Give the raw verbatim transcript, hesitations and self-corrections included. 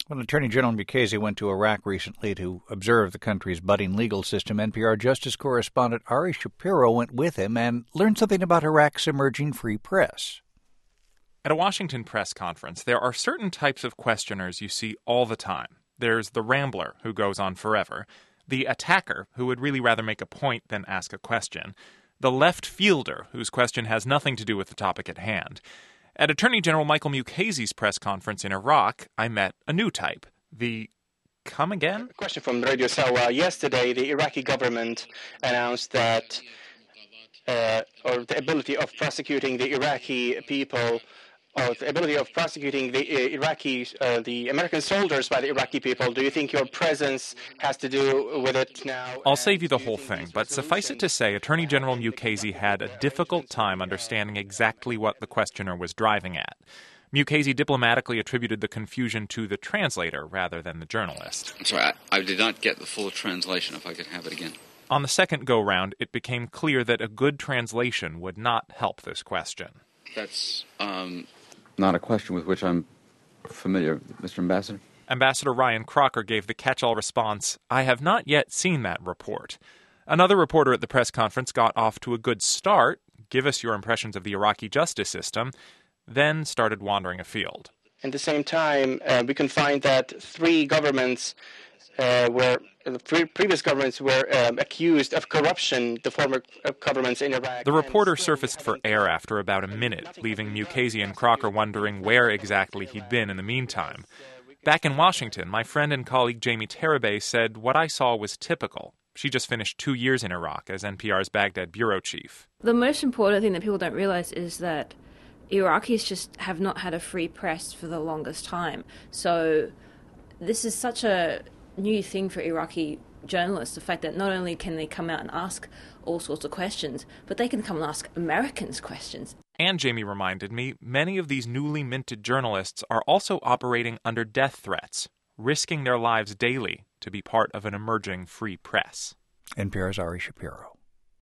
When Attorney General Mukasey went to Iraq recently to observe the country's budding legal system, N P R Justice correspondent Ari Shapiro went with him and learned something about Iraq's emerging free press. At a Washington press conference, there are certain types of questioners you see all the time. There's the rambler, who goes on forever, the attacker, who would really rather make a point than ask a question, the left fielder, whose question has nothing to do with the topic at hand. At Attorney General Michael Mukasey's press conference in Iraq, I met a new type, the come again? A question from Radio Sawa. Yesterday, the Iraqi government announced that uh, or the ability of prosecuting the Iraqi people, or the ability of prosecuting the uh, Iraqi, uh, the American soldiers by the Iraqi people. Do you think your presence has to do with it now? I'll save you the whole thing, but suffice it to say, Attorney General Mukasey had a difficult time understanding exactly what the questioner was driving at. Mukasey diplomatically attributed the confusion to the translator rather than the journalist. I'm sorry, I, I did not get the full translation, if I could have it again. On the second go-round, it became clear that a good translation would not help this question. That's um, not a question with which I'm familiar, Mister Ambassador. Ambassador Ryan Crocker gave the catch-all response, "I have not yet seen that report." Another reporter at the press conference got off to a good start, "Give us your impressions of the Iraqi justice system," then started wandering afield. At the same time, uh, we can find that three governments uh, were, the three previous governments were um, accused of corruption, the former governments in Iraq. The reporter surfaced for air after about a minute, leaving Mukasey and Crocker wondering where exactly he'd been in the meantime. Back in Washington, my friend and colleague Jamie Tarabay said what I saw was typical. She just finished two years in Iraq as N P R's Baghdad bureau chief. The most important thing that people don't realize is that Iraqis just have not had a free press for the longest time. So this is such a new thing for Iraqi journalists, the fact that not only can they come out and ask all sorts of questions, but they can come and ask Americans questions. And Jamie reminded me, many of these newly minted journalists are also operating under death threats, risking their lives daily to be part of an emerging free press. N P R's Ari Shapiro.